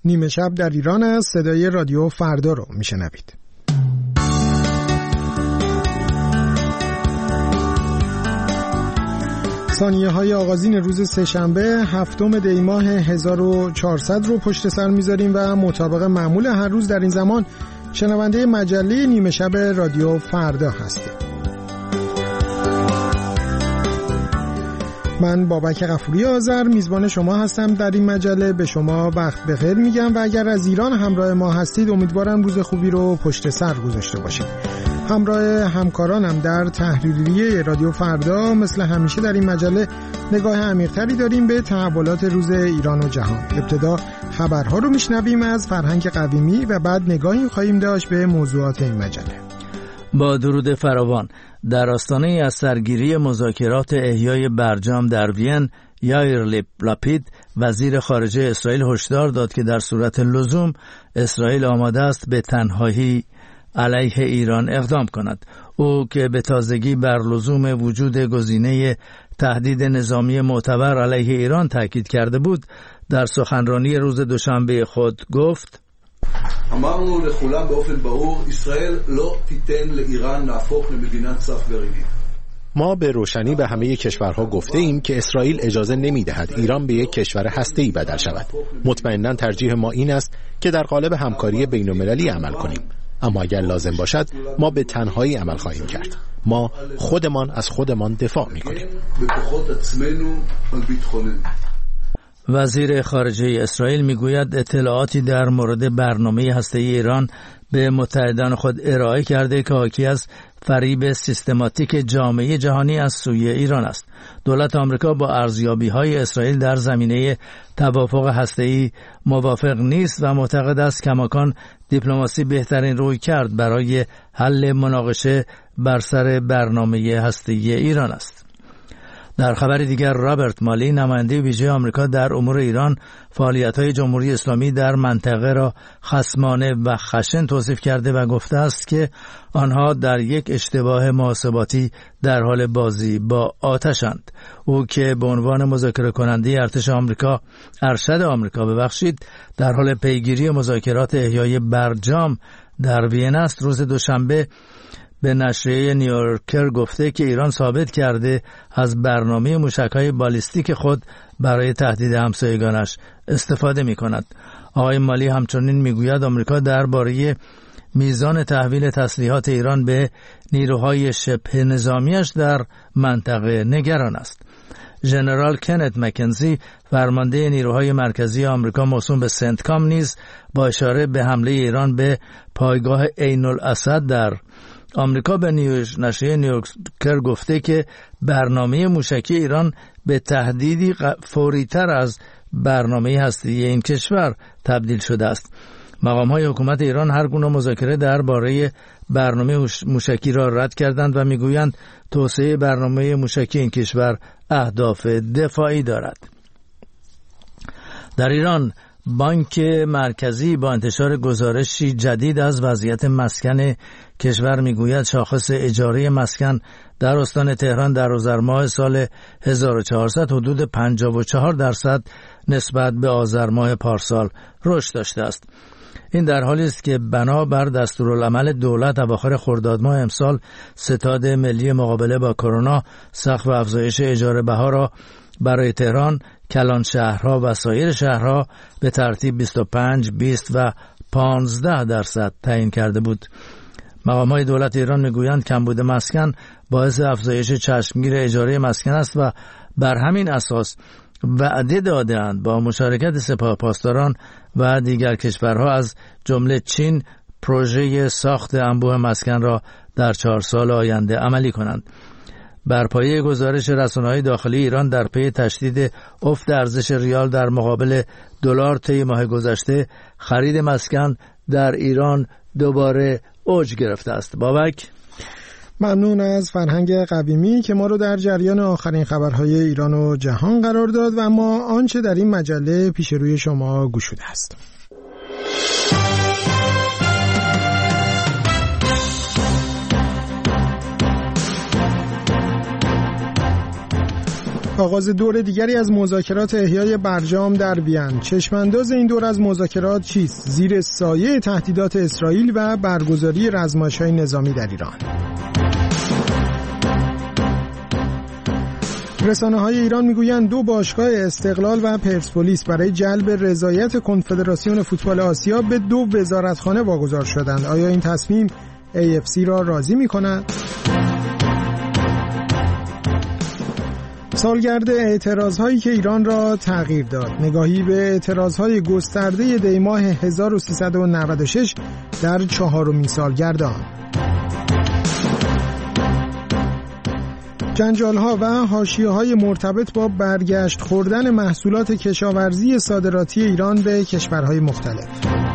نیمه شب در ایران از صدای رادیو فردا رو میشنوید. ثانیه های آغازین روز سه‌شنبه 7 دی ماه 1400 رو پشت سر میذاریم و مطابق معمول هر روز در این زمان شنونده مجله نیمه شب رادیو فردا هستیم. من بابک غفوری آذر میزبان شما هستم در این مجله. به شما وقت بخیر میگم و اگر از ایران همراه ما هستید امیدوارم روز خوبی رو پشت سر گذاشته باشید. همراه همکارانم در تحریریه رادیو فردا مثل همیشه در این مجله نگاه عمیق‌تری داریم به تحولات روز ایران و جهان. ابتدا خبرها رو میشنویم از فرهنگ قویمی و بعد نگاهی خواهیم داشت به موضوعات این مجله. با درود فراوان، در آستانه از سرگیری مذاکرات احیای برجام در وین، یائیر لاپید وزیر خارجه اسرائیل هشدار داد که در صورت لزوم اسرائیل آماده است به تنهایی علیه ایران اقدام کند. او که به تازگی بر لزوم وجود گزینه تهدید نظامی معتبر علیه ایران تاکید کرده بود، در سخنرانی روز دوشنبه خود گفت: אמרנו לכולם באופן ברור, ישראל לא תיתן לאיראן להפוך למדינת סף גרעינית. ما به روشنی به همه کشورها گفته ایم که اسرائیل اجازه نمی‌دهد ایران به یک کشور هسته‌ای بدل شود. مطمئناً ترجیح ما این است که در قالب همکاری بین‌المللی عمل کنیم. اما اگر لازم باشد ما به تنهایی عمل خواهیم کرد. ما خودمان از خودمان دفاع می‌کنیم. وزیر خارجه اسرائیل میگوید اطلاعاتی در مورد برنامه هسته‌ای ایران به متحدان خود ارائه کرده که حاکی از فریب سیستماتیک جامعه جهانی از سوی ایران است. دولت آمریکا با ارزیابی‌های اسرائیل در زمینه توافق هسته‌ای موافق نیست و معتقد است کماکان دیپلماسی بهترین رویکرد برای حل مناقشه بر سر برنامه هسته‌ای ایران است. در خبر دیگر، رابرت مالی نماینده ویژه آمریکا در امور ایران فعالیت‌های جمهوری اسلامی در منطقه را خصمانه و خشن توصیف کرده و گفته است که آنها در یک اشتباه محاسباتی در حال بازی با آتشند. او که به عنوان مذاکره کننده ارشد آمریکا در حال پیگیری مذاکرات احیای برجام در وین است، روز دوشنبه به نشریه نیویورکر گفته که ایران ثابت کرده از برنامه موشک‌های بالیستیک خود برای تهدید همسایگانش استفاده می‌کند. آقای مالی همچنین می‌گوید آمریکا درباره میزان تحویل تسلیحات ایران به نیروهای شبه نظامیش در منطقه نگران است. ژنرال کنت مکنزی فرمانده نیروهای مرکزی آمریکا موسوم به سنتکام نیز با اشاره به حمله ایران به پایگاه عین الاسد در آمریکا به نشریه نیویورکر گفته که برنامه موشکی ایران به تهدیدی فوری‌تر از برنامه هسته‌ای این کشور تبدیل شده است. مقام‌های حکومت ایران هر گونه مذاکره درباره برنامه موشکی را رد کردند و میگویند توسعه برنامه موشکی این کشور اهداف دفاعی دارد. در ایران بانک مرکزی با انتشار گزارشی جدید از وضعیت مسکن کشور میگوید شاخص اجاره مسکن در استان تهران در آذر ماه سال 1400 حدود 54% نسبت به آذر ماه پارسال رشد داشته است. این در حالی است که بنابر دستورالعمل دولت اواخر خرداد ماه امسال ستاد ملی مقابله با کرونا سقف افزایش اجاره بها را برای تهران، کلان شهرها و سایر شهرها به ترتیب 25, 20 و 15% تعیین کرده بود. مقام‌های دولت ایران میگویند کمبود مسکن باعث افزایش چشمگیر اجاره مسکن است و بر همین اساس وعده داده‌اند با مشارکت سپاه پاسداران و دیگر کشورها از جمله چین پروژه ساخت انبوه مسکن را در 4 سال آینده عملی کنند. بر پایه گزارش رسانه‌های داخلی ایران در پی تشدید افت ارزش ریال در مقابل دلار طی ماه گذشته، خرید مسکن در ایران دوباره اوج گرفته است. بابک، ممنون از فرهنگ قویمی که ما رو در جریان آخرین خبرهای ایران و جهان قرار داد و اما آنچه در این مجله پیش روی شما گشوده است. آغاز دور دیگری از مذاکرات احیای برجام در وین. چشمانداز این دور از مذاکرات چیست؟ زیر سایه تهدیدات اسرائیل و برگزاری رزمایش‌های نظامی در ایران. رسانه‌های ایران میگویند 2 باشگاه استقلال و پرسپولیس برای جلب رضایت کنفدراسیون فوتبال آسیا به 2 وزارتخانه واگذار شدند. آیا این تصمیم AFC را راضی می‌کند؟ سالگرد اعتراض‌هایی که ایران را تغییر داد. نگاهی به اعتراض‌های گسترده دیماه 1396 در 4مین سالگرد آن. جنجال‌ها و حاشیه‌های مرتبط با برگشت خوردن محصولات کشاورزی صادراتی ایران به کشورهای مختلف.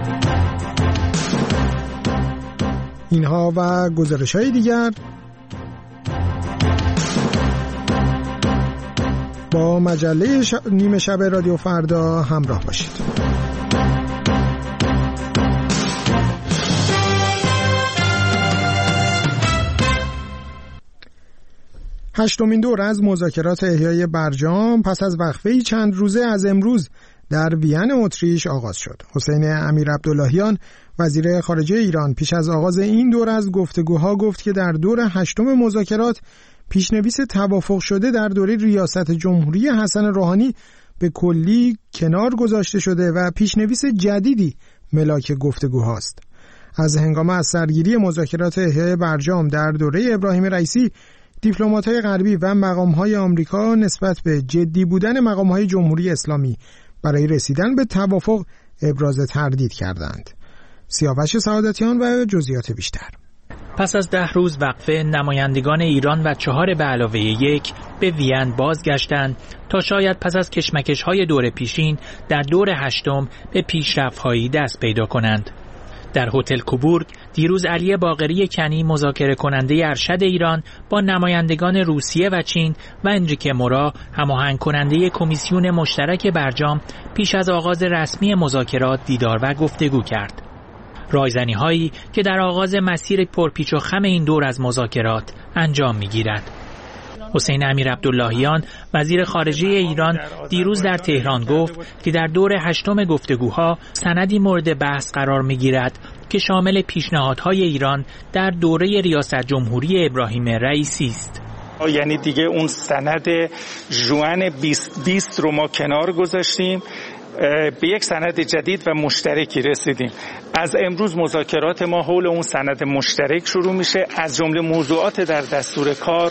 اینها و گزارش‌های دیگر با مجله نیمه شب رادیو فردا همراه باشید. 8مین دور از مذاکرات احیای برجام پس از وقفه‌ای چند روزه از امروز در وین اتریش آغاز شد. حسین امیرعبداللهیان وزیر خارجه ایران پیش از آغاز این دور از گفتگوها گفت که در دور 8م مذاکرات پیشنویس توافق شده در دوره ریاست جمهوری حسن روحانی به کلی کنار گذاشته شده و پیشنویس جدیدی ملاک گفتگوهاست. از هنگام از سرگیری مذاکرات احیای برجام در دوره ابراهیم رئیسی، دیپلمات‌های غربی و مقام‌های آمریکا نسبت به جدی بودن مقام‌های جمهوری اسلامی برای رسیدن به توافق ابراز تردید کردند. سیاوش سعادتیان و جزئیات بیشتر. پس از 10 روز وقفه، نمایندگان ایران و 4 به علاوه 1 به وین بازگشتند تا شاید پس از کشمکش‌های دور پیشین در دور 8م به پیشرفت‌هایی دست پیدا کنند. در هتل کوبورگ دیروز علی باقری کنی، مذاکره کننده ارشد ایران، با نمایندگان روسیه و چین و انریکه مورا، هماهنگ کننده کمیسیون مشترک برجام، پیش از آغاز رسمی مذاکرات دیدار و گفتگو کرد. رایزنی‌هایی که در آغاز مسیر پرپیچ و خم این دور از مذاکرات انجام می‌گیرد. حسین امیرعبداللهیان وزیر خارجه ایران دیروز در تهران گفت که در دور 8م گفتگوها سندی مورد بحث قرار می‌گیرد که شامل پیشنهادهای ایران در دوره ریاست جمهوری ابراهیم رئیسی است. یعنی دیگه اون سند ژوئن 2020 رو ما کنار گذاشتیم، به یک سند جدید و مشترکی رسیدیم. از امروز مذاکرات ما حول اون سند مشترک شروع میشه. از جمله موضوعات در دستور کار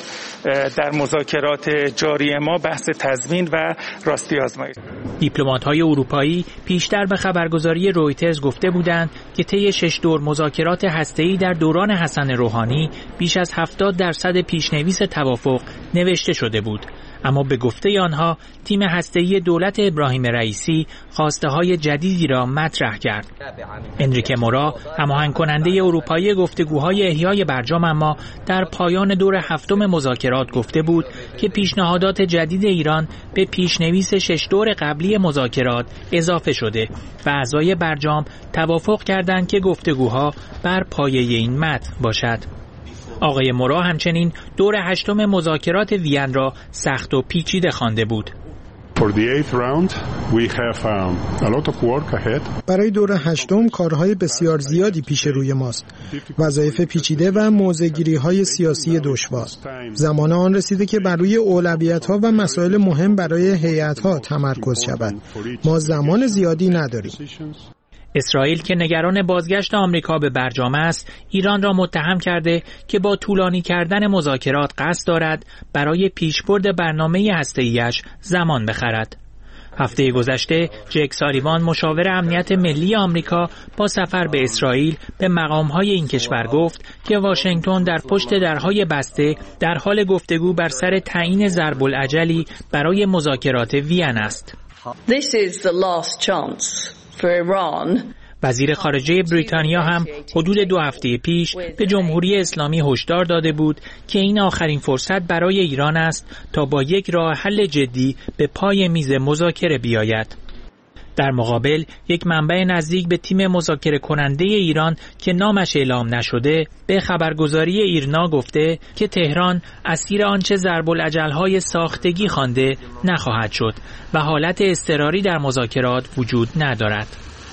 در مذاکرات جاری ما بحث تضمین و راستی آزمایی. دیپلمات‌های اروپایی پیشتر به خبرگزاری رویترز گفته بودند که طی 6 دور مذاکرات هسته‌ای در دوران حسن روحانی بیش از 70% پیشنویس توافق نوشته شده بود. اما به گفته آنها تیم هسته‌ای دولت ابراهیم رئیسی خواسته‌های جدیدی را مطرح کرد. انریکه مورا، هماهنگ کننده اروپایی گفتگوهای احیای برجام، اما در پایان دور 7م مذاکرات گفته بود که پیشنهادات جدید ایران به پیشنویس 6 دور قبلی مذاکرات اضافه شده و اعضای برجام توافق کردند که گفتگوها بر پایه این متن باشد. آقای مورا همچنین دور 8م مذاکرات وین را سخت و پیچیده خوانده بود. برای دور 8م کارهای بسیار زیادی پیش روی ماست. وظایف پیچیده و موضع‌گیری‌های سیاسی دشوار. زمان آن رسیده که بر روی اولویت‌ها و مسائل مهم برای هیئت‌ها تمرکز شود. ما زمان زیادی نداریم. اسرائیل که نگران بازگشت آمریکا به برجام است، ایران را متهم کرده که با طولانی کردن مذاکرات قصد دارد برای پیشبرد برنامه هسته‌ایش زمان بخرد. هفته گذشته جک سالیوان، مشاور امنیت ملی آمریکا، با سفر به اسرائیل به مقام‌های این کشور گفت که واشنگتن در پشت درهای بسته در حال گفتگو بر سر تعیین ضرب‌الاجلی برای مذاکرات وین است. This is the last chance for Iran. وزیر خارجه بریتانیا هم حدود 2 هفته پیش به جمهوری اسلامی هشدار داده بود که این آخرین فرصت برای ایران است تا با یک راه حل جدی به پای میز مذاکره بیاید. در مقابل یک منبع نزدیک به تیم مذاکره کننده ایران که نامش اعلام نشده به خبرگزاری ایرنا گفته که تهران اسیر آنچه ضرب الاجل‌های ساختگی خوانده نخواهد شد و حالت اضطراری در مذاکرات وجود ندارد.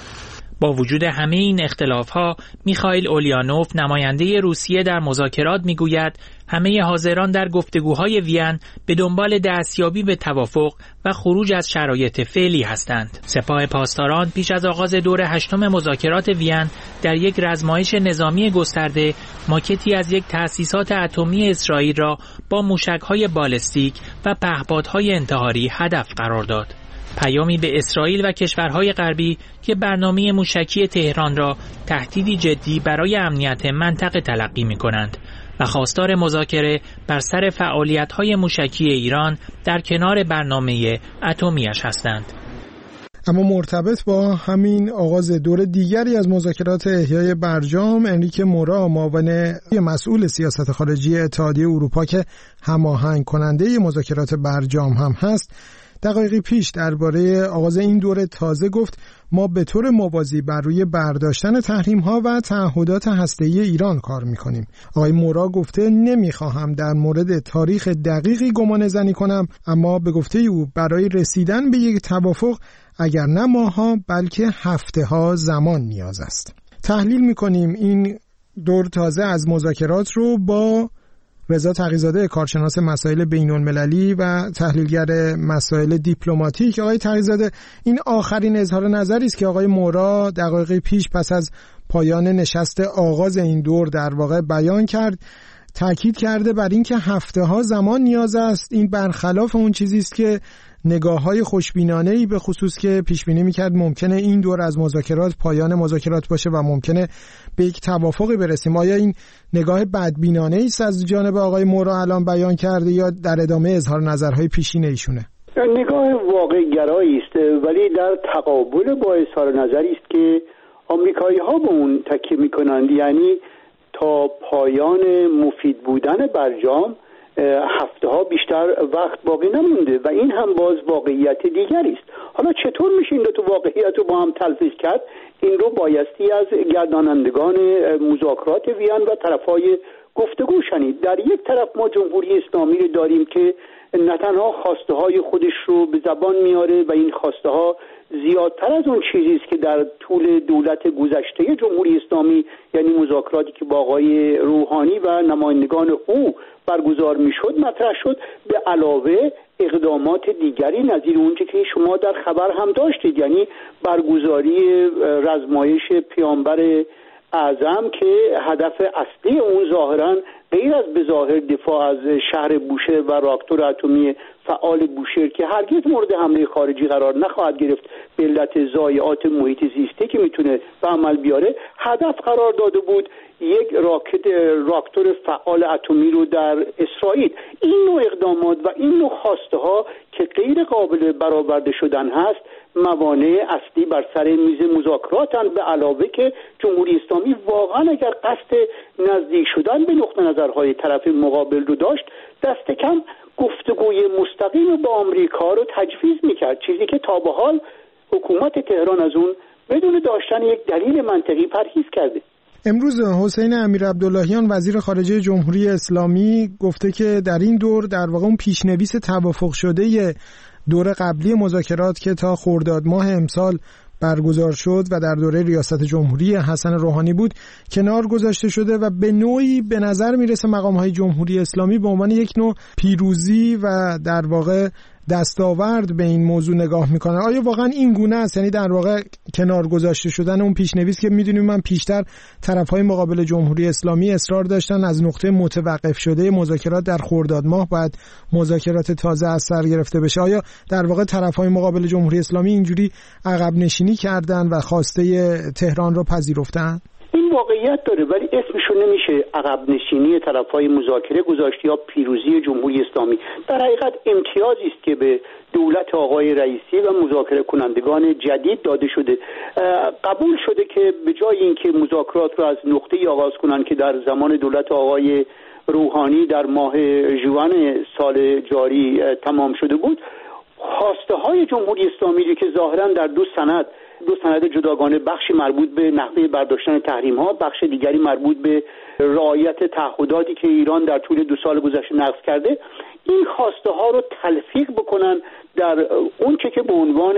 با وجود همه این اختلاف‌ها، میخائیل اولیانوف نماینده روسیه در مذاکرات میگوید همه حاضران در گفتگوهای وین به دنبال دستیابی به توافق و خروج از شرایط فعلی هستند. سپاه پاسداران پیش از آغاز دور 8 مذاکرات وین در یک رزمایش نظامی گسترده ماکتی از یک تأسیسات اتمی اسرائیل را با موشک‌های بالستیک و پهپادهای انتحاری هدف قرار داد. پیامی به اسرائیل و کشورهای غربی که برنامه موشکی تهران را تهدیدی جدی برای امنیت منطقه تلقی می‌کنند و خواستار مذاکره بر سر فعالیت‌های موشکی ایران در کنار برنامه اتمی‌اش هستند. اما مرتبط با همین آغاز دور دیگری از مذاکرات احیای برجام، انریک مورا معاون مسئول سیاست خارجی اتحادیه اروپا که هماهنگ کننده مذاکرات برجام هم هست، دقایقی پیش درباره آغاز این دوره تازه گفت ما به طور موازی بر روی برداشتن تحریم‌ها و تعهدات هسته‌ای ایران کار می‌کنیم. آقای مورا گفته نمی‌خواهم در مورد تاریخ دقیقی گمانه‌زنی کنم، اما به گفته او برای رسیدن به یک توافق اگر نه ماه‌ها بلکه هفته‌ها زمان نیاز است. تحلیل می‌کنیم این دور تازه از مذاکرات رو با رضا تقی‌زاده، کارشناس مسائل بین‌المللی و تحلیلگر مسائل دیپلماتیک. آقای تقی‌زاده، این آخرین اظهار نظری است که آقای مورا دقایق پیش پس از پایان نشست آغاز این دور در واقع بیان کرد. تاکید کرده بر این که هفته‌ها زمان نیاز است. این برخلاف اون چیزی است که نگاه‌های خوشبینانه‌ای به خصوص که پیش‌بینی می‌کرد ممکنه این دور از مذاکرات پایان مذاکرات باشه و ممکنه به یک توافقی برسیم. آیا این نگاه بدبینانه‌ای است از جانب آقای مورا الان بیان کرده یا در ادامه اظهار نظرهای پیشین ایشونه؟ نگاه واقع‌گرایی است، ولی در تقابل با اظهار نظری است که آمریکایی‌ها به اون تکیه می‌کنند، یعنی تا پایان مفید بودن برجام هفته ها بیشتر وقت باقی نمونده و این هم باز واقعیت دیگری است. حالا چطور میشه این دو واقعیت رو با هم تلفیق کرد؟ این رو بایستی از گردانندگان مذاکرات وین و طرفهای گفتگو شنید. در یک طرف ما جمهوری اسلامی رو داریم که نه تنها خواسته های خودش رو به زبان میاره و این خواسته ها زیادتر از اون چیزی است که در طول دولت گذشته جمهوری اسلامی، یعنی مذاکراتی که با آقای روحانی و نمایندگان او برگزار میشد مطرح شد، به علاوه اقدامات دیگری نظیر اونچه که شما در خبر هم داشتید، یعنی برگزاری رزمایش پیامبر اعظم که هدف اصلی اون ظاهراً غیر از به ظاهر دفاع از شهر بوشهر و راکتور اتمی فعال بوشهر که هرگز مورد حمله خارجی قرار نخواهد گرفت به علت ضایعات محیط زیستی که میتونه به عمل بیاره، هدف قرار داده بود یک راکتور فعال اتمی رو در اسرائیل. این نوع اقدامات و این نوع خواسته ها که غیر قابل برآورده شدن هست موانع اصلی بر سر میز مذاکراتند، به علاوه که جمهوری اسلامی واقعا اگر قصد نزدیک شدن به نقطه نظرهای طرف مقابل رو داشت، دست کم گفتگوی مستقیم با آمریکا رو تجویز میکرد، چیزی که تا به حال حکومت تهران از اون بدون داشتن یک دلیل منطقی پرهیز کرده. امروز حسین امیرعبداللهیان وزیر خارجه جمهوری اسلامی گفته که در این دور در واقع اون پیشنویس توافق شده دور قبلی مذاکرات که تا خرداد ماه امسال برگزار شد و در دوره ریاست جمهوری حسن روحانی بود کنار گذاشته شده و به نوعی به نظر میرسه مقام‌های جمهوری اسلامی به عنوان یک نوع پیروزی و در واقع دستاورد به این موضوع نگاه میکنن. آیا واقعا این گونه است؟ یعنی در واقع کنار گذاشته شدن اون پیشنویس که میدونیم من پیشتر طرفهای مقابل جمهوری اسلامی اصرار داشتن از نقطه متوقف شده مذاکرات در خرداد ماه باید مذاکرات تازه از سر گرفته بشه. آیا در واقع طرفهای مقابل جمهوری اسلامی اینجوری عقب نشینی کردن و خواسته تهران رو پذیرفتن؟ این واقعیت داره، ولی اسمشو نمیشه عقب نشینی طرفهای مذاکره گذاشت یا پیروزی جمهوری اسلامی. در حقیقت امتیازی است که به دولت آقای رئیسی و مذاکره کنندگان جدید داده شده. قبول شده که به جای اینکه مذاکرات رو از نقطه‌ای آغاز کنن که در زمان دولت آقای روحانی در ماه ژوئن سال جاری تمام شده بود، خواسته های جمهوری اسلامی که ظاهرا در دو سند جداگانه، بخشی مربوط به نحوه برداشتن تحریم ها، بخش دیگری مربوط به رعایت تعهداتی که ایران در طول 2 سال گذشته نقض کرده، این خواسته ها رو تلفیق بکنن در اون که به عنوان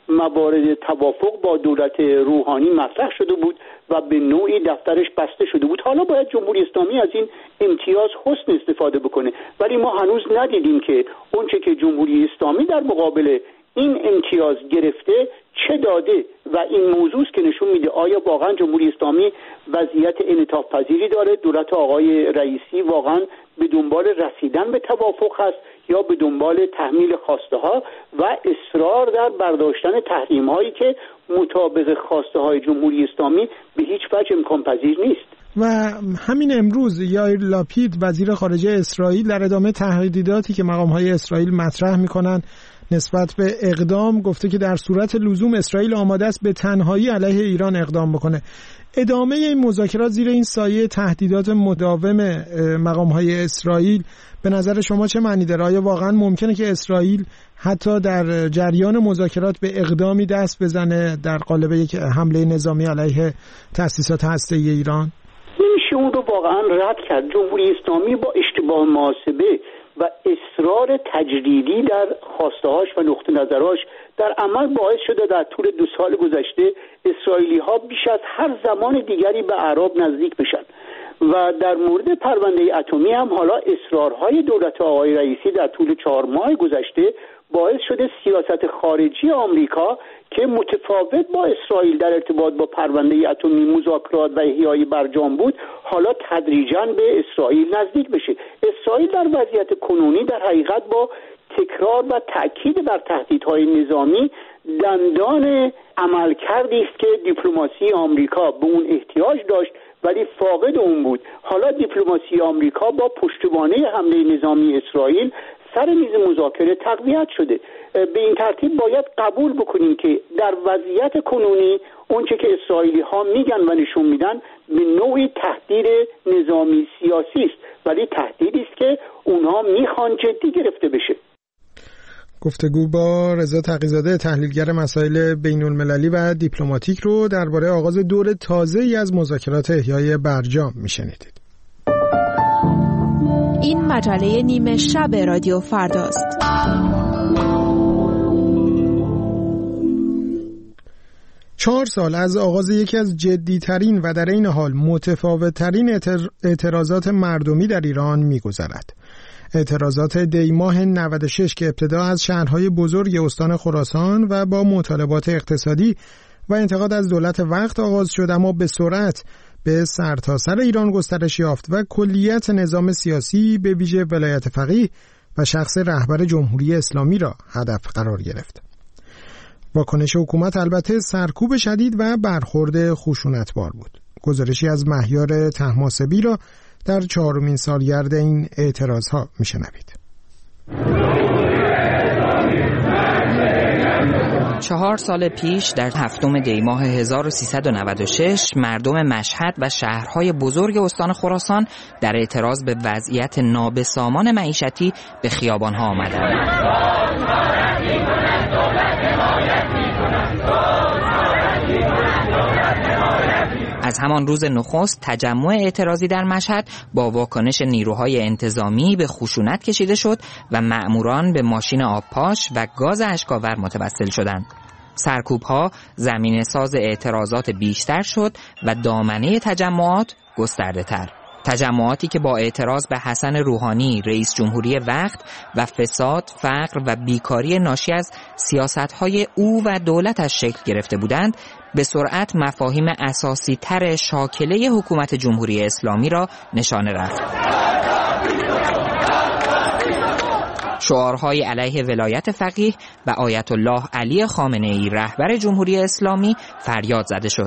موارد توافق با دولت روحانی مطرح شده بود و به نوعی دفترش بسته شده بود. حالا باید جمهوری اسلامی از این امتیاز حسن استفاده بکنه، ولی ما هنوز ندیدیم که اون که جمهوری اسلامی در مقابل این امتیاز گرفته چه داده و این موضوع که نشون میده آیا واقعا جمهوری اسلامی وضعیت انعطاف پذیری داره، دولت آقای رئیسی واقعا به دنبال رسیدن به توافق هست یا به دنبال تحمیل خواسته ها و اصرار در برداشتن تحریم هایی که مطابق خواسته های جمهوری اسلامی به هیچ وجه امکان پذیر نیست. و همین امروز یائیر لاپید وزیر خارجه اسرائیل در ادامه تهدیداتی که مقام‌های اسرائیل مطرح می‌کنند نسبت به اقدام گفته که در صورت لزوم اسرائیل آماده است به تنهایی علیه ایران اقدام بکنه. ادامه این مذاکرات زیر این سایه تهدیدات مداوم مقام‌های اسرائیل به نظر شما چه معنی داره؟ آیا واقعا ممکنه که اسرائیل حتی در جریان مذاکرات به اقدامی دست بزنه در قالب یک حمله نظامی علیه تأسیسات هسته‌ای ایران؟ نمیشه اون رو واقعا رد کرد. جمهوری اسلامی با اشتباه محاسبه و اصرار تجریدی در خواسته‌هاش و نقطه نظرهاش در عمل باعث شده در طول 2 سال گذشته اسرائیلی‌ها بیش از هر زمان دیگری به اعراب نزدیک بشن و در مورد پرونده اتمی هم حالا اصرارهای دولت آقای رئیسی در طول 4 ماه گذشته باعث شده سیاست خارجی آمریکا که متفاوت با اسرائیل در ارتباط با پرونده اتمی مذاکرات و احیای برجام بود حالا تدریجاً به اسرائیل نزدیک بشه. اسرائیل در وضعیت کنونی در حقیقت با تکرار و تأکید بر تهدیدهای نظامی دندان عملکردی است که دیپلماسی آمریکا به اون احتیاج داشت ولی فاقد اون بود. حالا دیپلماسی آمریکا با پشتوانه حمله نظامی اسرائیل سر میز مذاکره تقویت شده. به این ترتیب باید قبول بکنیم که در وضعیت کنونی اونچه که اسرائیلی ها میگن و نشون میدن به نوعی تهدید نظامی سیاسی است، ولی تهدیدی است که اونها میخوان جدی گرفته بشه. گفتگو با رضا تقی‌زاده تحلیلگر مسائل بین‌المللی و دیپلماتیک رو درباره آغاز دور تازه‌ای از مذاکرات احیای برجام میشنیدید. این مجله نیمه شب رادیو فرداست. چهار سال از آغاز یکی از جدی‌ترین و در این حال متفاوت‌ترین اعتراضات مردمی در ایران می‌گذرد. اعتراضات دیماه 96 که ابتدا از شهرهای بزرگ استان خراسان و با مطالبات اقتصادی و انتقاد از دولت وقت آغاز شد، اما به سرعت به سرتاسر ایران گسترش یافت و کلیت نظام سیاسی به ویژه ولایت فقیه و شخص رهبر جمهوری اسلامی را هدف قرار گرفت. واکنش حکومت البته سرکوب شدید و برخورد خشونتبار بود. گزارشی از مهیار طهماسبی را در 4مین سالگرد این اعتراضها میشنوید. 4 سال پیش در 7 دی ماه 1396 مردم مشهد و شهرهای بزرگ استان خراسان در اعتراض به وضعیت نابسامان معیشتی به خیابانها آمدند. از همان روز نخست تجمع اعتراضی در مشهد با واکنش نیروهای انتظامی به خشونت کشیده شد و مأموران به ماشین آبپاش و گاز اشک‌آور متوسل شدند. سرکوب‌ها زمینه ساز اعتراضات بیشتر شد و دامنه تجمعات گسترده‌تر. تجمعاتی که با اعتراض به حسن روحانی رئیس جمهوری وقت و فساد، فقر و بیکاری ناشی از سیاست‌های او و دولتش شکل گرفته بودند، به سرعت مفاهیم اساسی تر شاکله حکومت جمهوری اسلامی را نشانه رفت. شعارهای علیه ولایت فقیه و آیت الله علی خامنه‌ای رهبر جمهوری اسلامی فریاد زده شد.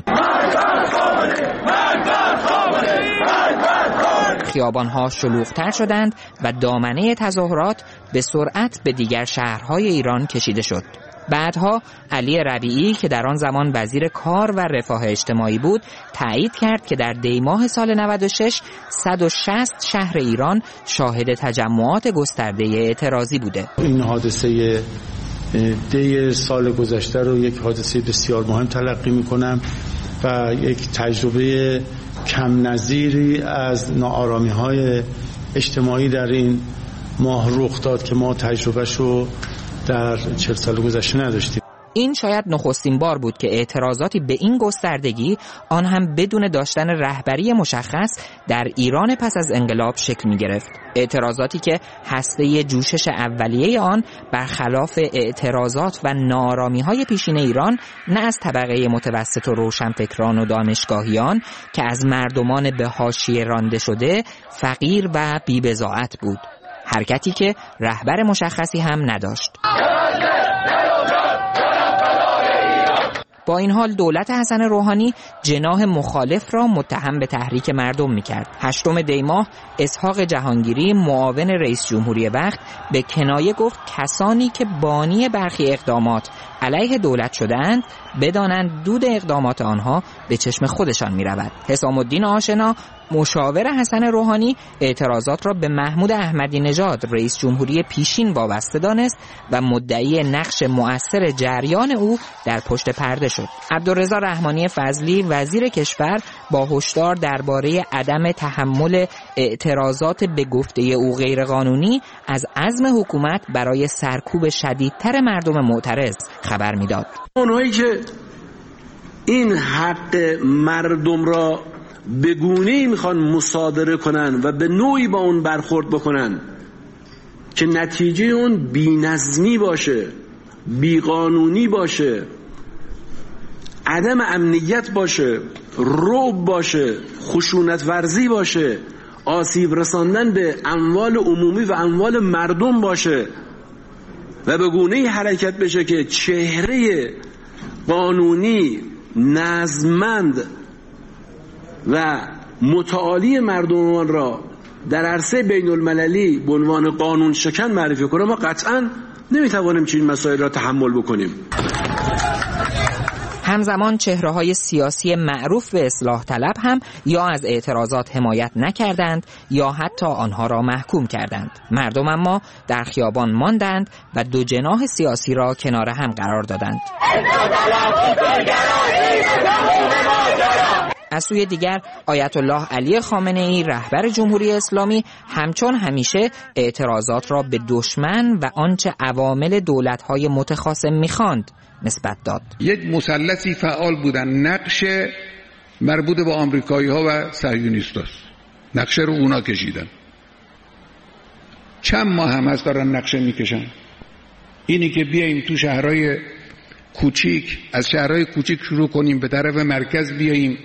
خیابان‌ها شلوغ‌تر شدند و دامنه تظاهرات به سرعت به دیگر شهرهای ایران کشیده شد. بعدها علی ربیعی که در آن زمان وزیر کار و رفاه اجتماعی بود تایید کرد که در دیماه سال 96 160 شهر ایران شاهد تجمعات گسترده اعتراضی بوده. این حادثه دی سال گذشته رو یک حادثه بسیار مهم تلقی میکنم و یک تجربه کم نظیری از ناآرامی‌های اجتماعی در این ماه رخ داد که ما تجربهشو در 40 سال گذشته نداشتیم. این شاید نخستین بار بود که اعتراضاتی به این گستردگی، آن هم بدون داشتن رهبری مشخص، در ایران پس از انقلاب شکل می گرفت. اعتراضاتی که هسته جوشش اولیه آن برخلاف اعتراضات و ناآرامی‌های پیشین ایران نه از طبقه متوسط و روشنفکران و دانشگاهیان که از مردمان به حاشیه رانده شده، فقیر و بی‌بضاعت بود. حرکتی که رهبر مشخصی هم نداشت. با این حال دولت حسن روحانی جناح مخالف را متهم به تحریک مردم می‌کرد. 8 دی ماه اسحاق جهانگیری معاون رئیس جمهوری وقت به کنایه گفت کسانی که بانی برخی اقدامات علیه دولت شدند بدانند دود اقدامات آنها به چشم خودشان می‌رود. حسام الدین آشنا مشاور حسن روحانی اعتراضات را به محمود احمدی نژاد رئیس جمهوری پیشین وابسته دانست و مدعی نقش مؤثر جریان او در پشت پرده شد. عبدالرضا رحمانی فضلی وزیر کشور با هشدار درباره عدم تحمل اعتراضات به گفته او غیرقانونی از عزم حکومت برای سرکوب شدیدتر مردم معترض خبر میداد. اونهایی که این حق مردم را به گونه‌ای میخوان مصادره کنن و به نوعی با اون برخورد بکنن که نتیجه اون بی‌نظمی باشه، بیقانونی باشه، عدم امنیت باشه، رعب باشه، خشونت ورزی باشه، آسیب رساندن به اموال عمومی و اموال مردم باشه و به گونه‌ای حرکت بشه که چهره قانونی، نظممند و متعالی مردمان را در عرصه بین المللی به عنوان قانون شکن معرفی کنه، ما قطعاً نمیتوانیم چنین مسائل را تحمل بکنیم. همزمان چهره‌های سیاسی معروف به اصلاح طلب هم یا از اعتراضات حمایت نکردند یا حتی آنها را محکوم کردند. مردم اما در خیابان ماندند و دو جناح سیاسی را کنار هم قرار دادند. از سوی دیگر آیت الله علی خامنه‌ای رهبر جمهوری اسلامی همچون همیشه اعتراضات را به دشمن و آنچه عوامل دولت‌های متخاصم می‌خواند نسبت داد. یک مثلثی فعال بودن، نقش مربوط به آمریکایی‌ها و صهیونیست‌هاست. نقشه رو اونا کشیدن. چند ماه هم از دارن نقشه میکشن. اینی که بیاییم تو شهرهای کوچیک، از شهرهای کوچیک شروع کنیم به طرف مرکز بیاییم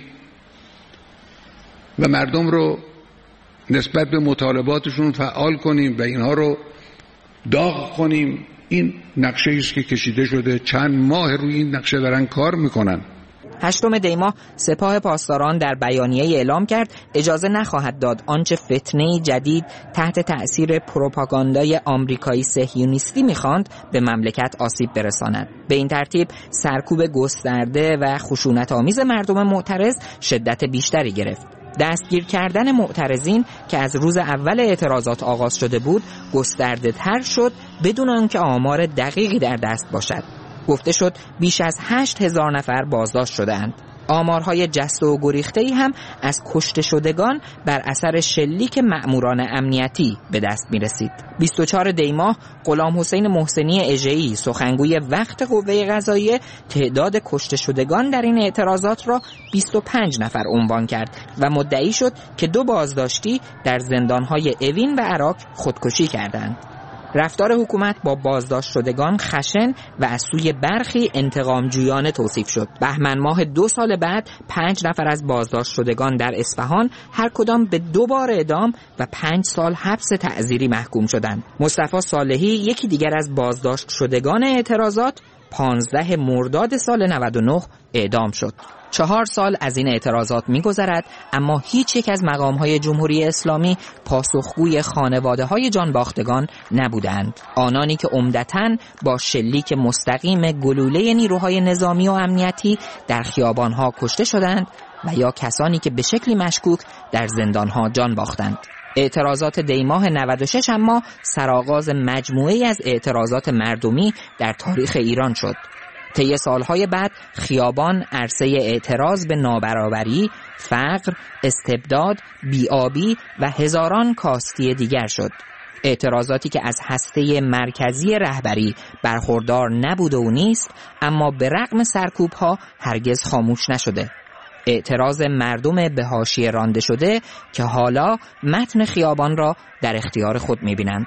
و مردم رو نسبت به مطالباتشون فعال کنیم و اینها رو داغ کنیم، این نقشه ایست که کشیده شده. چند ماه روی این نقشه دارن کار میکنن. 8 دی ماه سپاه پاسداران در بیانیه اعلام کرد اجازه نخواهد داد آنچه فتنه‌ای جدید تحت تأثیر پروپاگاندای آمریکایی صهیونیستی می‌خواند به مملکت آسیب برساند. به این ترتیب سرکوب گسترده و خشونت‌آمیز مردم معترض شدت بیشتری گرفت. دستگیر کردن معترضین که از روز اول اعتراضات آغاز شده بود گسترده تر شد بدون آنکه آمار دقیقی در دست باشد. گفته شد بیش از 8000 نفر بازداشت شدند. آمارهای جسته و گریخته‌ای هم از کشته شدگان بر اثر شلیک مأموران امنیتی به دست می رسید. 24 دی ماه غلام حسین محسنی اژه‌ای سخنگوی وقت قوه قضاییه تعداد کشته شدگان در این اعتراضات را 25 نفر عنوان کرد و مدعی شد که 2 بازداشتی در زندانهای اوین و عراق خودکشی کردند. رفتار حکومت با بازداشت شدگان خشن و از سوی برخی انتقامجویانه توصیف شد. بهمن ماه 2 سال بعد 5 نفر از بازداشت شدگان در اصفهان هر کدام به 2 بار اعدام و 5 سال حبس تعزیری محکوم شدند. مصطفی صالحی یکی دیگر از بازداشت شدگان اعتراضات 15 مرداد سال 99 اعدام شد. 4 سال از این اعتراضات می‌گذرد اما هیچ یک از مقام‌های جمهوری اسلامی پاسخگوی خانواده‌های جانباختگان نبودند. آنانی که عمدتاً با شلیک مستقیم گلوله نیروهای نظامی و امنیتی در خیابان‌ها کشته شدند و یا کسانی که به شکلی مشکوک در زندان‌ها جان باختند. اعتراضات دیماه 96 اما سرآغاز مجموعه‌ای از اعتراضات مردمی در تاریخ ایران شد. طی سالهای بعد خیابان عرصه اعتراض به نابرابری، فقر، استبداد، بی‌آبی و هزاران کاستی دیگر شد. اعتراضاتی که از هسته مرکزی رهبری برخوردار نبوده و نیست، اما به رغم سرکوب‌ها هرگز خاموش نشده. اعتراض مردم به حاشیه رانده شده که حالا متن خیابان را در اختیار خود می‌بینند.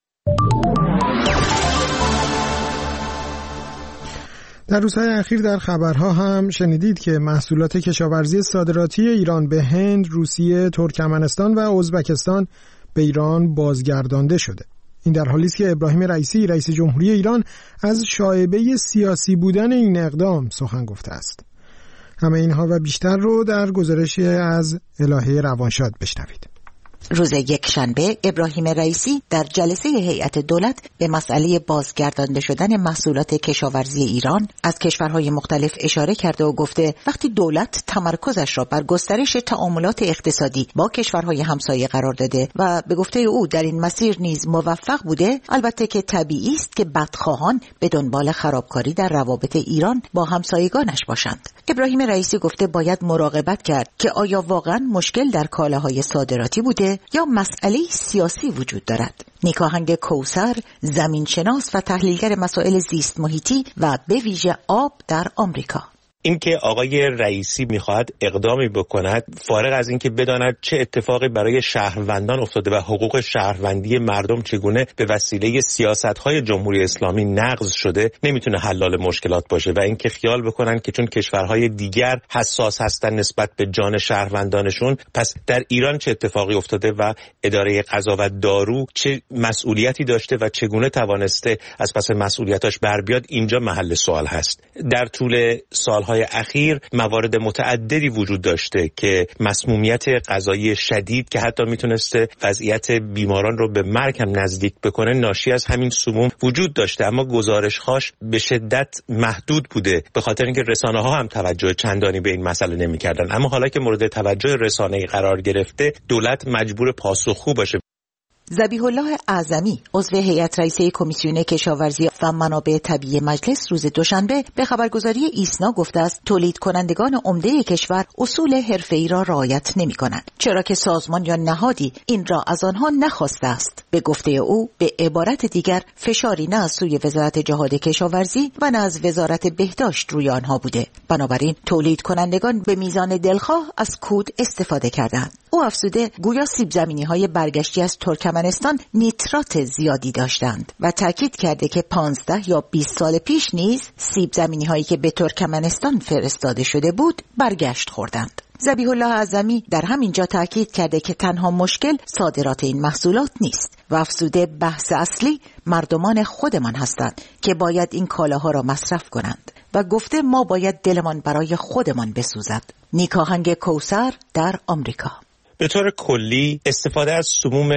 در روزهای اخیر در خبرها هم شنیدید که محصولات کشاورزی صادراتی ایران به هند، روسیه، ترکمنستان و ازبکستان به ایران بازگردانده شده. این در حالی است که ابراهیم رئیسی رئیس جمهوری ایران از شایبه سیاسی بودن این اقدام سخن گفته است. همه اینها و بیشتر رو در گزارشی از الهه روانشاد بشنوید. روز یکشنبه ابراهیم رئیسی در جلسه هیئت دولت به مسئله بازگردانده شدن محصولات کشاورزی ایران از کشورهای مختلف اشاره کرده و گفته وقتی دولت تمرکزش را بر گسترش تعاملات اقتصادی با کشورهای همسایه قرار داده و به گفته او در این مسیر نیز موفق بوده، البته که طبیعی است که بدخواهان به دنبال خرابکاری در روابط ایران با همسایگانش باشند. ابراهیم رئیسی گفته باید مراقبت کرد که آیا واقعا مشکل در کالاهای صادراتی بوده یا مسئله سیاسی وجود دارد. نیکاهنگ کوثر، زمینشناس و تحلیلگر مسائل زیست محیطی و به ویژه آب در آمریکا: اینکه آقای رئیسی میخواهد اقدامی بکند فارغ از اینکه بداند چه اتفاقی برای شهروندان افتاده و حقوق شهروندی مردم چگونه به وسیله سیاست‌های جمهوری اسلامی نقض شده، نمیتونه حلال مشکلات باشه. و اینکه خیال بکنن که چون کشورهای دیگر حساس هستن نسبت به جان شهروندانشون، پس در ایران چه اتفاقی افتاده و اداره غذا و دارو چه مسئولیتی داشته و چگونه توانسته از پس مسئولیتاش بر بیاد، اینجا محل سوال هست. در طول سالهای اخیر موارد متعددی وجود داشته که مسمومیت غذایی شدید که حتی میتونسته وضعیت بیماران رو به مرگ هم نزدیک بکنه ناشی از همین سموم وجود داشته، اما گزارش‌هاش به شدت محدود بوده به خاطر اینکه رسانه‌ها هم توجه چندانی به این مسئله نمی‌کردن. اما حالا که مورد توجه رسانه‌ای قرار گرفته، دولت مجبور پاسخگو باشه. ذبیح الله اعظمی عضو هیئت رئیسه کمیسیون کشاورزی و منابع طبیعی مجلس روز دوشنبه به خبرگزاری ایسنا گفته است تولید کنندگان عمده کشور اصول حرفه‌ای را رعایت نمی‌کنند، چرا که سازمان یا نهادی این را از آنها نخواسته است. به گفته او به عبارت دیگر فشاری نه از سوی وزارت جهاد کشاورزی و نه از وزارت بهداشت روی آنها بوده. بنابراین تولید کنندگان به میزان دلخواه از کود استفاده کردند. او افزوده گویا سیب زمینی‌های برگشتی از ترکمنستان نیترات زیادی داشتند و تاکید کرده که 15 یا 20 سال پیش نیز سیب زمینی‌هایی که به ترکمنستان فرستاده شده بود برگشت خوردند. ذبیح الله اعظمی در همین جا تاکید کرده که تنها مشکل صادرات این محصولات نیست و افزوده بحث اصلی مردمان خودمان هستند که باید این کالاها را مصرف کنند و گفته ما باید دلمان برای خودمان بسوزد. نیکاهنگ کوثر در آمریکا: به طور کلی استفاده از سموم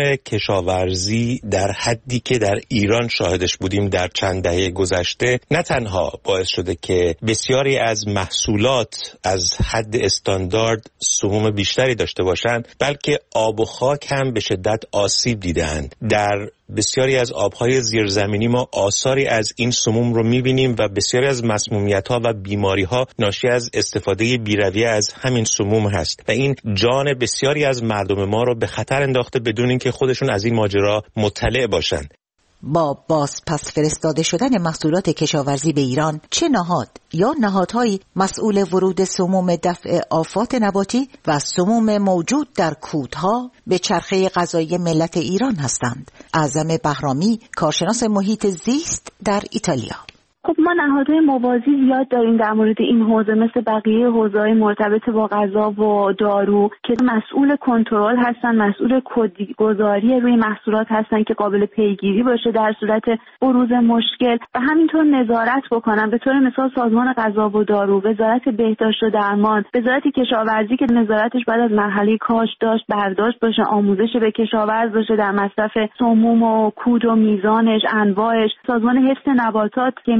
کشاورزی در حدی که در ایران شاهدش بودیم در چند دهه گذشته نه تنها باعث شده که بسیاری از محصولات از حد استاندارد سموم بیشتری داشته باشند، بلکه آب و خاک هم به شدت آسیب دیدند. در بسیاری از آبهای زیرزمینی ما آثاری از این سموم رو می‌بینیم و بسیاری از مسمومیت‌ها و بیماری‌ها ناشی از استفاده بی‌رویه از همین سموم هست و این جان بسیاری از مردم ما رو به خطر انداخته بدون اینکه خودشون از این ماجرا مطلع باشند. با پس فرستاده شدن محصولات کشاورزی به ایران چه نهاد یا نهادهایی مسئول ورود سموم دفع آفات نباتی و سموم موجود در کودها به چرخه غذایی ملت ایران هستند؟ اعظم بهرامی، کارشناس محیط زیست در ایتالیا: خب ما نهادهای موازی زیاد داریم در مورد این حوزه، مثل بقیه حوزه‌های مرتبط با غذا و دارو که مسئول کنترل هستن، مسئول کدگذاری روی محصولات هستن که قابل پیگیری باشه در صورت بروز مشکل و همینطور نظارت بکنن. به طور مثال سازمان غذا و دارو، وزارت بهداشت و درمان، وزارت کشاورزی که نظارتش بعد از مرحله کاشت برداشت باشه، آموزش به کشاورز باشه در مصرف سموم و کود و میزانش، انواعش، سازمان حفظ نباتات که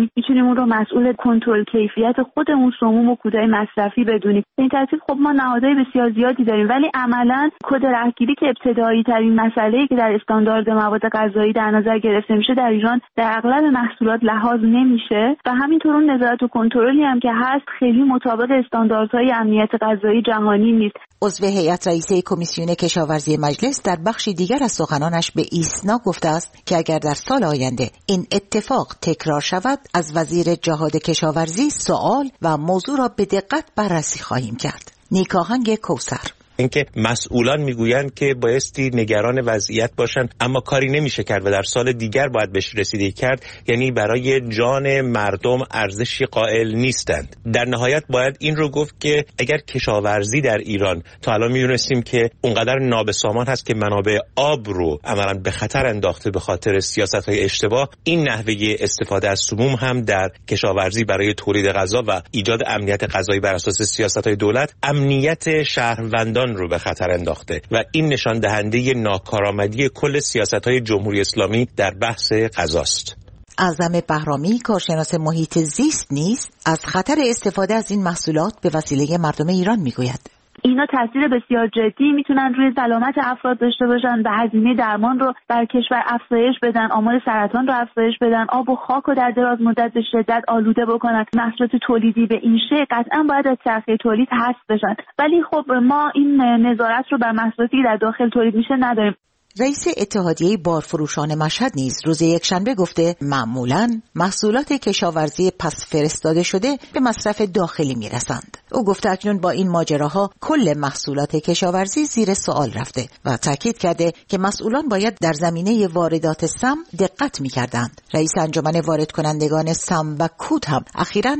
میتونیم اون رو مسئول کنترل کیفیت خود اون سموم و کودهای مصرفی بدونیم. به این ترتیب خب ما نهادهای بسیار زیادی داریم، ولی عملاً کد رهگیری که ابتدایی ترین مسئله‌ای که در استاندارد مواد غذایی در نظر گرفته میشه در ایران در اغلب محصولات لحاظ نمیشه و همینطور اون نظارت و کنترلی هم که هست خیلی مطابق استانداردهای امنیت غذایی جهانی نیست. عضو هیئت رئیسه کمیسیون کشاورزی مجلس در بخشی دیگر از سخنانش به ایسنا گفته است که اگر در سال آینده این اتفاق تکرار شود از وزیر جهاد کشاورزی سوال و موضوع را به دقت بررسی خواهیم کرد. نیکاهنگ کوثر. اینکه مسئولان میگویند که بایستی نگران وضعیت باشن اما کاری نمیشه کرد و در سال دیگر باید بهش رسیدگی کرد، یعنی برای جان مردم ارزشی قائل نیستند. در نهایت باید این رو گفت که اگر کشاورزی در ایران تا الان میدونستیم که اونقدر نابسامان هست که منابع آب رو عملاً به خطر انداخته به خاطر سیاست‌های اشتباه، این نحوه استفاده از سموم هم در کشاورزی برای تولید غذا و ایجاد امنیت غذایی بر اساس سیاست‌های دولت امنیت شهروندان رو به خطر انداخته و این نشان دهنده ناکارآمدی کل سیاست‌های جمهوری اسلامی در بحث غذاست. اعظم بهرامی کارشناس محیط زیست نیز از خطر استفاده از این محصولات به وسیله مردم ایران میگوید. اینا تاثیر بسیار جدی میتونن روی سلامت افراد داشته باشن و هزینه درمان رو در کشور افزایش بدن، آمار سرطان رو افزایش بدن، آب و خاک رو در دراز مدت به شدت آلوده بکنن. محصولات تولیدی به این شکل قطعا باید از چرخه تولید حذف بشن، ولی خب ما این نظارت رو بر محصولاتی که در داخل تولید میشه نداریم. رئیس اتحادیه بارفروشان مشهد نیز روز یکشنبه گفته معمولاً محصولات کشاورزی پس فرستاده شده به مصرف داخلی میرسند. او گفته اکنون با این ماجراها کل محصولات کشاورزی زیر سوال رفته و تاکید کرده که مسئولان باید در زمینه واردات سم دقت میکردند. رئیس انجمن وارد کنندگان سم و کود هم اخیراً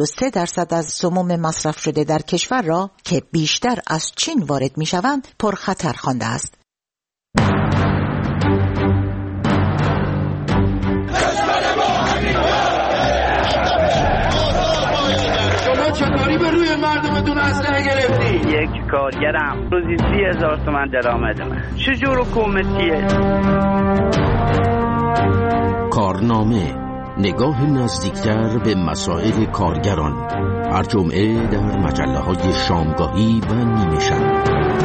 23% از سموم مصرف شده در کشور را که بیشتر از چین وارد میشوند پرخطر خوانده است. چطوری به روی مردمتون اسلحه گرفتی؟ یک کارگرم روزی 30,000 تومان درآمدمه. چجور حکومتیه؟ کارنامه، نگاه نزدیکتر به مسائل کارگران، هر جمعه در مجله‌های شامگاهی و نیمه شب.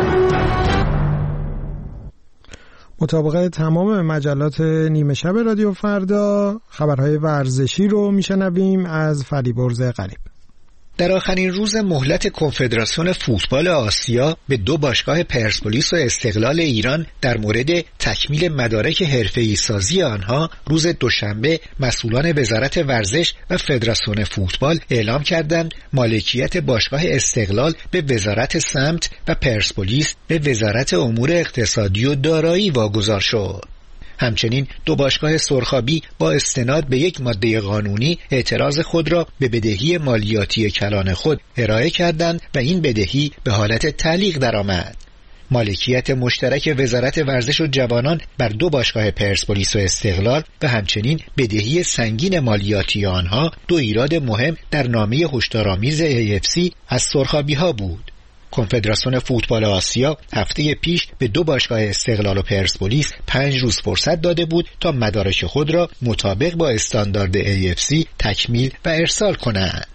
مطابق تمام مجلات نیمه شب رادیو فردا، خبرهای ورزشی رو میشنویم از فریبرز غریب. در آخرین روز مهلت کنفدراسیون فوتبال آسیا به دو باشگاه پرسپولیس و استقلال ایران در مورد تکمیل مدارک حرفه‌ای سازی آنها روز دوشنبه مسئولان وزارت ورزش و فدراسیون فوتبال اعلام کردند مالکیت باشگاه استقلال به وزارت سمت و پرسپولیس به وزارت امور اقتصادی و دارایی واگذار شد. همچنین دو باشگاه سرخابی با استناد به یک ماده قانونی اعتراض خود را به بدهی مالیاتی کلان خود ارائه کردند و این بدهی به حالت تعلیق درآمد. مالکیت مشترک وزارت ورزش و جوانان بر دو باشگاه پرسپولیس و استقلال و همچنین بدهی سنگین مالیاتی آنها دو ایراد مهم در نامه هشدارآمیز AFC از سرخابی‌ها بود. کنفدراسیون فوتبال آسیا هفته پیش به دو باشگاه استقلال و پرسپولیس 5 روز فرصت داده بود تا مدارک خود را مطابق با استاندارد AFC تکمیل و ارسال کنند.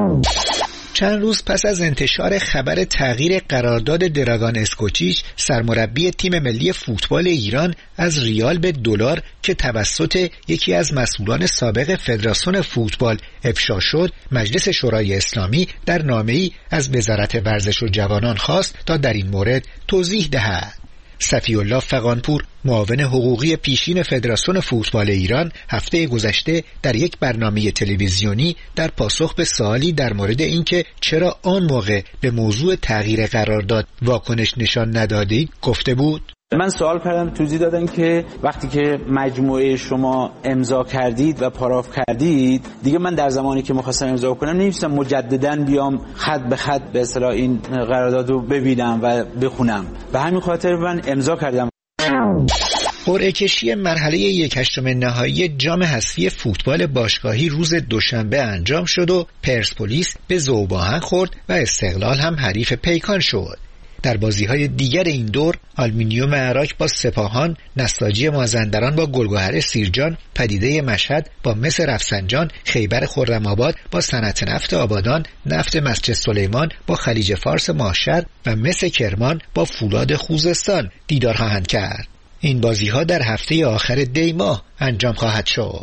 چند روز پس از انتشار خبر تغییر قرارداد دراگان اسکوچیچ سرمربی تیم ملی فوتبال ایران از ریال به دلار که توسط یکی از مسئولان سابق فدراسیون فوتبال افشا شد، مجلس شورای اسلامی در نامه‌ای از وزارت ورزش و جوانان خواست تا در این مورد توضیح دهد. صفی الله فغانپور معاون حقوقی پیشین فدراسیون فوتبال ایران هفته گذشته در یک برنامه تلویزیونی در پاسخ به سوالی در مورد اینکه چرا آن موقع به موضوع تغییر قرارداد واکنش نشان ندادید گفته بود: من سوال کردم، توضیح دادن که وقتی که مجموعه شما امضا کردید و پاراف کردید، دیگه من در زمانی که می‌خواستم امضا کنم نمی‌تونم مجدداً بیام خط به خط به اصطلاح این قرارداد رو ببینم و بخونم. به همین خاطر من امضا کردم. قرعه کشی مرحله 1/8 نهایی جام حذفی فوتبال باشگاهی روز دوشنبه انجام شد و پرسپولیس به ذوب‌آهن خورد و استقلال هم حریف پیکان شد. در بازی‌های دیگر این دور آلومینیوم عراق با سپاهان، نساجی مازندران با گلگهر سیرجان، پدیده مشهد با مس رفسنجان، خیبر خرم‌آباد با صنعت نفت آبادان، نفت مسجد سلیمان با خلیج فارس ماهشهر و مس کرمان با فولاد خوزستان دیدار خواهند کرد. این بازی‌ها در هفته آخر دی ماه انجام خواهد شد.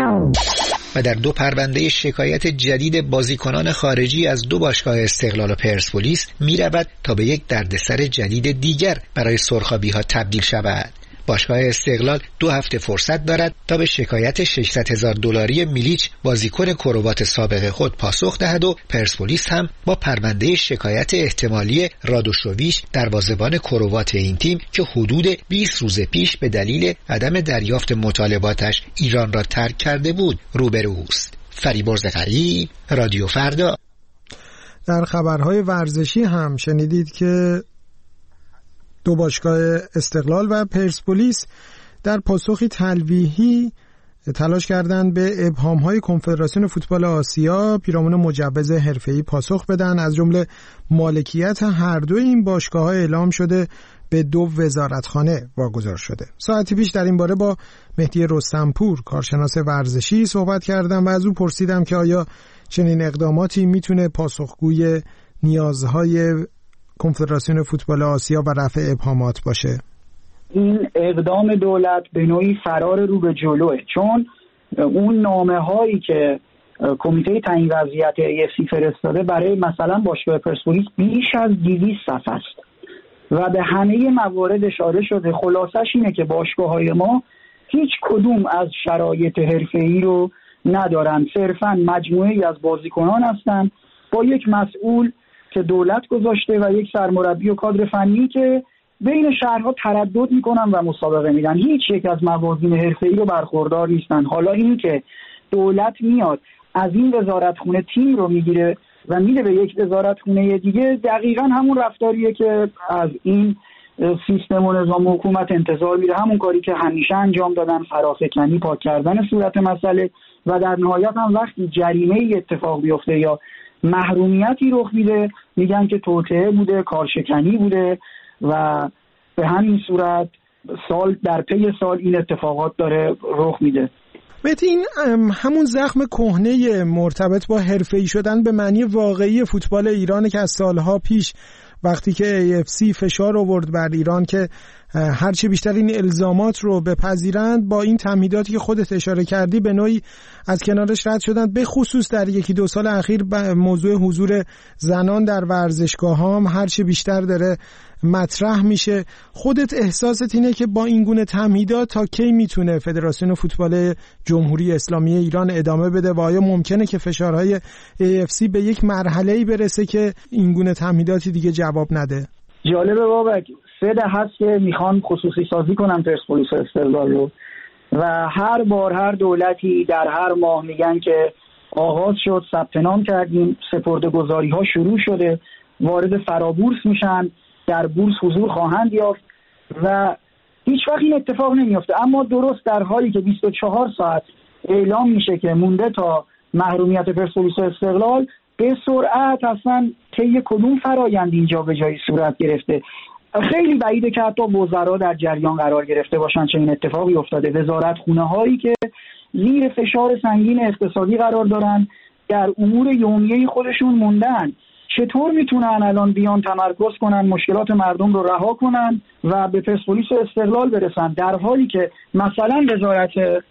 و در 2 پرونده شکایت جدید بازیکنان خارجی از 2 باشگاه استقلال و پرسپولیس می‌رود تا به یک دردسر جدید دیگر برای سرخابی‌ها تبدیل شود. باشگاه استقلال 2 هفته فرصت دارد تا به شکایت $600,000 میلیچ بازیکن کروات سابق خود پاسخ دهد و پرسپولیس هم با پرونده شکایت احتمالی رادوشوویچ دروازه‌بان کروات این تیم که حدود 20 روز پیش به دلیل عدم دریافت مطالباتش ایران را ترک کرده بود روبروست. فریبرز غریب، رادیو فردا. در خبرهای ورزشی هم شنیدید که 2 باشگاه استقلال و پرسپولیس در پاسخی تلویحی تلاش کردند به ابهام‌های کنفدراسیون فوتبال آسیا پیرامون مجوز حرفه‌ای پاسخ بدن. از جمله مالکیت هر دو این باشگاه‌ها اعلام شده به 2 وزارتخانه واگذار شده. ساعتی پیش در این باره با مهدی رستمپور کارشناس ورزشی صحبت کردم و از او پرسیدم که آیا چنین اقداماتی میتونه پاسخگوی نیازهای کنفدراسیون فوتبال آسیا و رفع ابهامات باشه؟ این اقدام دولت به نوعی فرار رو به جلوه، چون اون نامه هایی که کمیته تعیین وضعیت AFC فرستاده برای مثلا باشگاه پرسپولیس بیش از 200 صفحه است و به همه موارد اشاره شده. خلاصش اینه که باشگاه‌های ما هیچ کدوم از شرایط حرفه‌ای رو ندارن، صرفاً مجموعه‌ای از بازیکنان هستن با یک مسئول که دولت گذاشته و یک سرمربی و کادر فنی که بین شهرها تردد میکنن و مسابقه میدن. هیچ یک از موازین حرفه‌ای رو برخوردار نیستن. حالا این که دولت میاد از این وزارتخونه تیم رو میگیره و میده به یک وزارتخونه دیگه، دقیقاً همون رفتاریه که از این سیستم و نظام حکومت انتظار میره، همون کاری که همیشه انجام دادن، فراخکنی، پاک کردن صورت مسئله و در نهایت هم وقتی جریمه‌ای اتفاق بیفته یا محرومیتی رخ میده میگن که توطئه بوده، کارشکنی بوده و به همین صورت سال در پی سال این اتفاقات داره رخ میده. این همون زخم کهنه مرتبط با حرفه‌ای شدن به معنی واقعی فوتبال ایران که از سالها پیش وقتی که AFC فشار آورد بر ایران که هرچه بیشتر این الزامات رو بپذیرند، با این تمهیداتی که خودت اشاره کردی به نوعی از کنارش رد شدند. به خصوص در 1-2 سال اخیر موضوع حضور زنان در ورزشگاه هم هرچه بیشتر داره مطرح میشه. خودت احساست اینه که با این گونه تمهیدات تا کی میتونه فدراسیون فوتبال جمهوری اسلامی ایران ادامه بده و آیا ممکنه که فشارهای AFC به یک مرحله‌ای برسه که این گونه تمهیداتی دیگه جواب نده؟ جالبه بابک، 3 هست که میخوان خصوصی سازی کنن پرسپولیس و استقلال رو و هر بار هر دولتی در هر ماه میگن که آغاز شد، ثبت نام کردیم، سپرده‌گذاری ها شروع شده، وارد فرابورس میشن، در بورس حضور خواهند یافت و هیچ وقت این اتفاق نمیفته. اما درست در حالی که 24 ساعت اعلام میشه که مونده تا محرومیت پرسپولیس و استقلال، به سرعت اصلا طی کدوم فرایند اینجا به جای صورت گرفته. خیلی بعیده که حتی وزرا در جریان قرار گرفته باشن چه این اتفاقی افتاده. وزارتخونه هایی که زیر فشار سنگین اقتصادی قرار دارن در امور یومیه خودشون موندن، چطور میتونن الان بیان تمرکز کنن، مشکلات مردم رو رها کنن و به پرسپولیس و استقلال برسن، در حالی که مثلا وزارت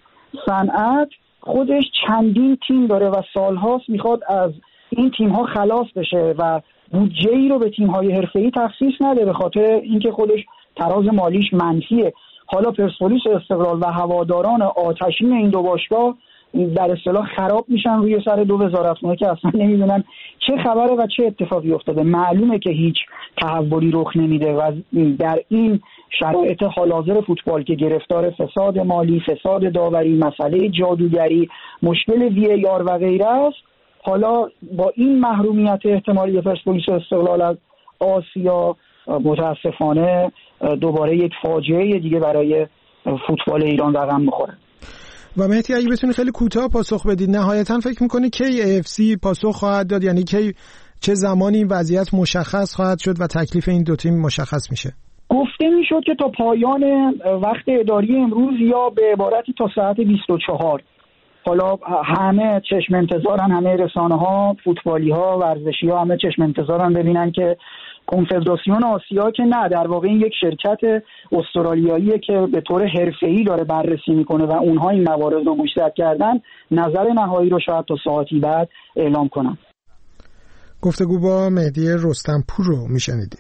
صنعت خودش چندین تیم داره و سالهاست میخواد از این تیم‌ها خلاص بشه و بودجه‌ای رو به تیم‌های حرفه‌ای تخصیص نده به خاطر اینکه خودش تراز مالیش منفیه. حالا پرسپولیس و استقلال و هواداران آتشین این 2 باشگاه در اصطلاح خراب میشن روی سر 2 وزارتخونه که اصلا نمیدونن چه خبره و چه اتفاقی افتاده. معلومه که هیچ تحولی رخ نمیده و در این شرایط حال حاضر فوتبال که گرفتار فساد مالی، فساد داوری، مسئله جادوگری، مشکل VAR و غیره است، حالا با این محرومیت احتمالی پرسپولیس و استقلال از آسیا متاسفانه دوباره یک فاجعه دیگه برای فوتبال ایران رقم میخوره. و مهدی اگه بتونی خیلی کوتاه پاسخ بدید، نهایتا فکر میکنی کی AFC پاسخ خواهد داد؟ یعنی کی چه زمانی وضعیت مشخص خواهد شد و تکلیف این دو تیم مشخص میشه؟ گفته میشد که تا پایان وقت اداری امروز یا به عبارتی تا ساعت 24. حالا همه چشم انتظارن، همه رسانه ها، فوتبالی ها، ورزشی ها همه چشم انتظارن ببینن که کنفدراسیون آسیا که نه، در واقع این یک شرکت استرالیاییه که به طور حرفه‌ای داره بررسی میکنه و اونها این موارد رو مشترک کردن، نظر نهایی رو شاید تا ساعتی بعد اعلام کنن. گفتگو با مهدی رستمپور رو میشنیدیم.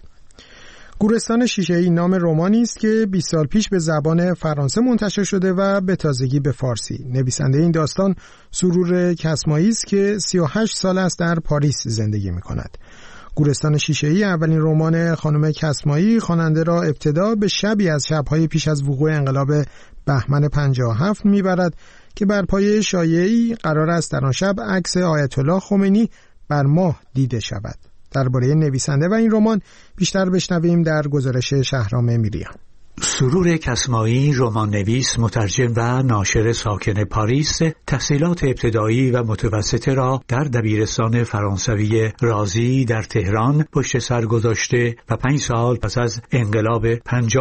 گورستان شیشه‌ای نام رمانی است که 20 سال پیش به زبان فرانسه منتشر شده و به تازگی به فارسی. نویسنده این داستان سرور کسمایی است که 38 سال است در پاریس زندگی می‌کند. گورستان شیشه‌ای اولین رمان خانم کسمایی خواننده را ابتدا به شبی از شب‌های پیش از وقوع انقلاب بهمن 57 می‌برد که بر پایه شایعی قرار است در آن شب عکس آیت الله خمینی بر ماه دیده شود. درباره نویسنده و این رمان بیشتر بشنویم در گزارش شهرام میریان. سرور کسمایی رمان‌نویس، مترجم و ناشر ساکن پاریس، تحصیلات ابتدایی و متوسطه را در دبیرستان فرانسوی رازی در تهران پشت سر گذاشته و 5 سال پس از انقلاب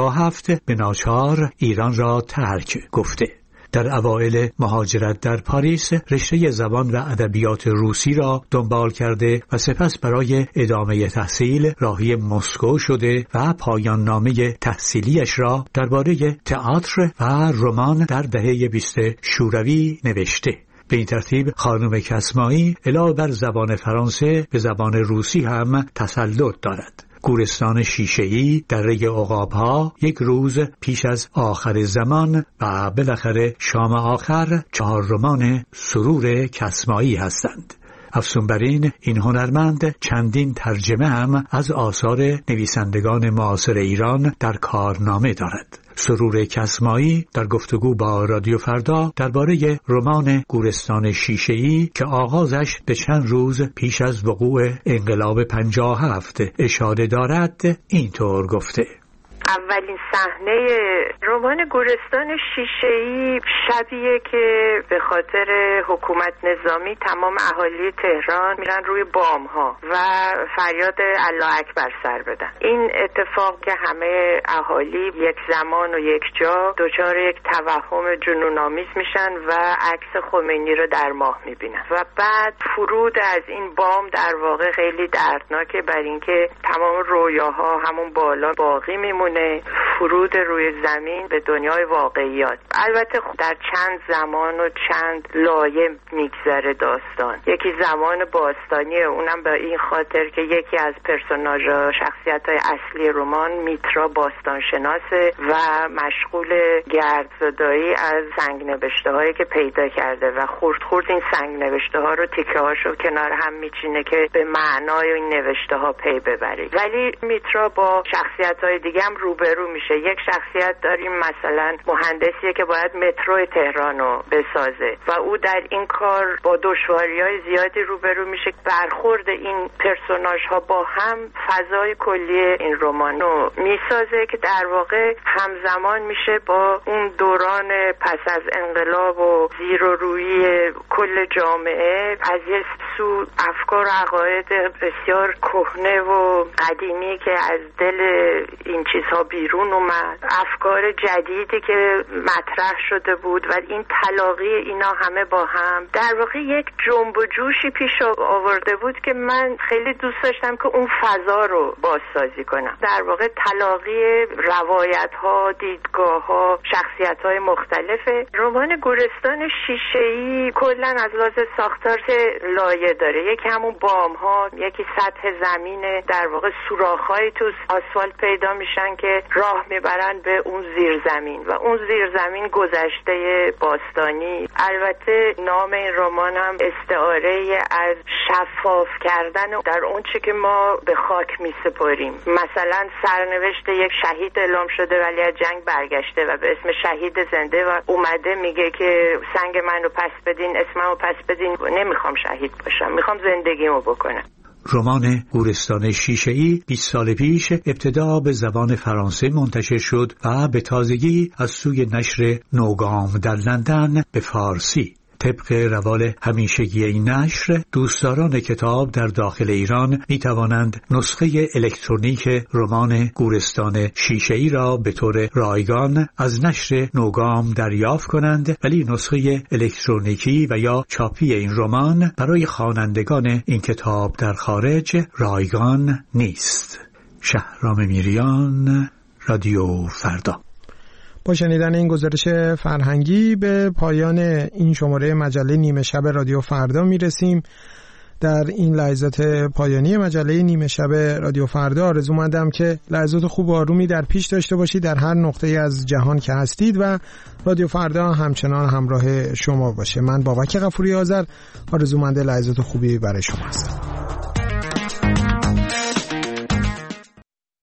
57 به ناچار ایران را ترک گفته. در اوایل مهاجرت در پاریس رشته زبان و ادبیات روسی را دنبال کرده و سپس برای ادامه تحصیل راهی مسکو شده و پایان نامه تحصیلیش را درباره تئاتر و رمان در دهه 20 شوروی نوشته. به این ترتیب خانم کسمایی علاوه بر زبان فرانسه به زبان روسی هم تسلط دارد. گورستان شیشه‌ای، دره عقاب‌ها، یک روز پیش از آخر زمان و بالاخره شام آخر 4 رمان سرور کسمایی هستند. افزون بر این هنرمند چندین ترجمه هم از آثار نویسندگان معاصر ایران در کارنامه دارد. سرور کسمایی در گفتگو با رادیو فردا درباره رمان گورستان شیشه‌ای که آغازش به چند روز پیش از وقوع انقلاب 57 اشاره دارد اینطور گفته: اولین صحنه رمان گورستان شیشه‌ای شبیه که به خاطر حکومت نظامی تمام اهالی تهران میرن روی بام‌ها و فریاد الله اکبر سر بدن. این اتفاق که همه اهالی یک زمان و یک جا دچار یک توهم جنون‌آمیز میشن و عکس خمینی رو در ماه میبینن و بعد فرود از این بام در واقع خیلی دردناکه، بر اینکه تمام رویاها همون بالا باقی میمونه، فرود روی زمین به دنیای واقعیات. البته در چند زمان و چند لایه میگذره داستان. یکی زمان باستانیه، اونم به این خاطر که یکی از پرسوناژها، شخصیت‌های اصلی رمان، میترا باستانشناسه و مشغول گردزدایی از سنگ‌نوشته‌هایی که پیدا کرده و خورد این سنگ‌نوشته‌ها رو تیکه‌هاشو کنار هم میچینه که به معنای این نوشته‌ها پی ببره. ولی میترا با شخصیت‌های دیگه هم روبرو میشه. یک شخصیت داریم مثلا مهندسیه که باید مترو تهران رو بسازه و او در این کار با دشواری‌های زیادی روبرو میشه. برخورد این پرسوناژها با هم فضای کلی این رمان رو میسازه که در واقع همزمان میشه با اون دوران پس از انقلاب و زیر و روی کل جامعه. از یه سو افکار و عقاید بسیار کهنه و قدیمی که از دل این چیزها بیرون اومد، افکار جدیدی که مطرح شده بود و این تلاقی اینا همه با هم در واقع یک جنب و جوشی پیش آورده بود که من خیلی دوست داشتم که اون فضا رو بازسازی کنم. در واقع تلاقی روایت‌ها، دیدگاه‌ها، شخصیت‌های مختلفه. رمان گورستان شیشه‌ای کلاً از لحاظ ساختار لایه داره. یکی همون بام‌ها، یکی سطح زمینه، در واقع سوراخ‌های تو آسفالت پیدا میشن که راه میبرن به اون زیرزمین و اون زیرزمین گذشته باستانی. البته نام این رمان هم استعاره از شفاف کردن در اون چه که ما به خاک میسپاریم. مثلا سرنوشت یک شهید اعلام شده ولی از جنگ برگشته و به اسم شهید زنده و اومده میگه که سنگ منو پس بدین، اسممو پس بدین، نمیخوام شهید باشم، میخوام زندگیمو بکنم. رمان گورستان شیشه‌ای 20 سال پیش ابتدا به زبان فرانسه منتشر شد و به تازگی از سوی نشر نوگام در لندن به فارسی. طبق روال همیشگی این نشر، دوستداران کتاب در داخل ایران می توانند نسخه الکترونیک رمان گورستان شیشه‌ای را به طور رایگان از نشر نوگام دریافت کنند، ولی نسخه الکترونیکی و یا چاپی این رمان برای خوانندگان این کتاب در خارج رایگان نیست. شهرام میریان، رادیو فردا. با شنیدن این گزارش فرهنگی به پایان این شماره مجله نیمه شب رادیو فردا میرسیم. در این لحظات پایانی مجله نیمه شب رادیو فردا آرزومندم که لحظات خوب و آرومی در پیش داشته باشید در هر نقطه از جهان که هستید و رادیو فردا همچنان همراه شما باشه. من بابک غفوری آذر آرزومند لحظات خوبی برای شما هستم.